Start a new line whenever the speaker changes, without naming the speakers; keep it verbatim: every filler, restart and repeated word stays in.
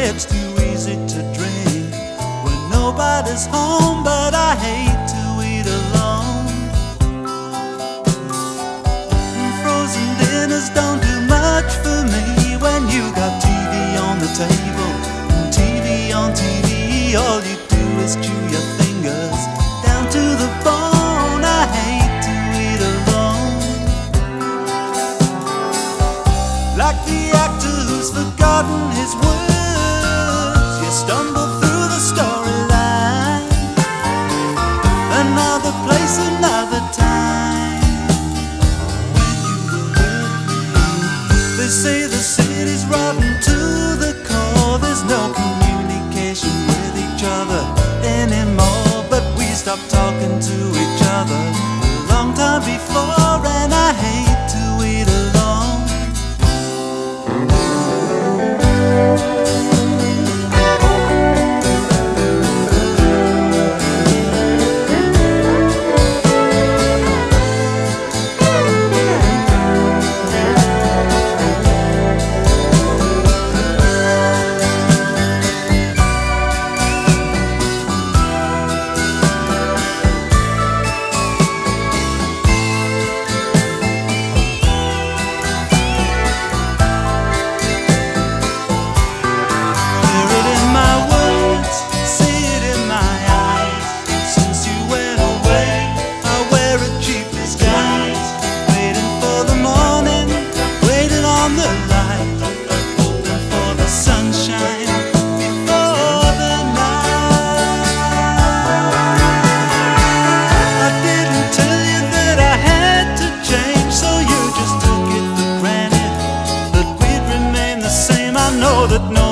gets too easy to drink when nobody's home, but I hate to eat alone. Frozen dinners don't do much for me when you got T V on the table and T V on T V. All you do is chew your fingers down to the bone. I hate to eat alone. Like the actor who's forgotten his words, you stumble through the storyline. Another place, another time. When you were with me, they say the city's rotten to the core. There's no communication with each other anymore, but we stopped talking to each other a long time before, and I hate to eat alone. Know that no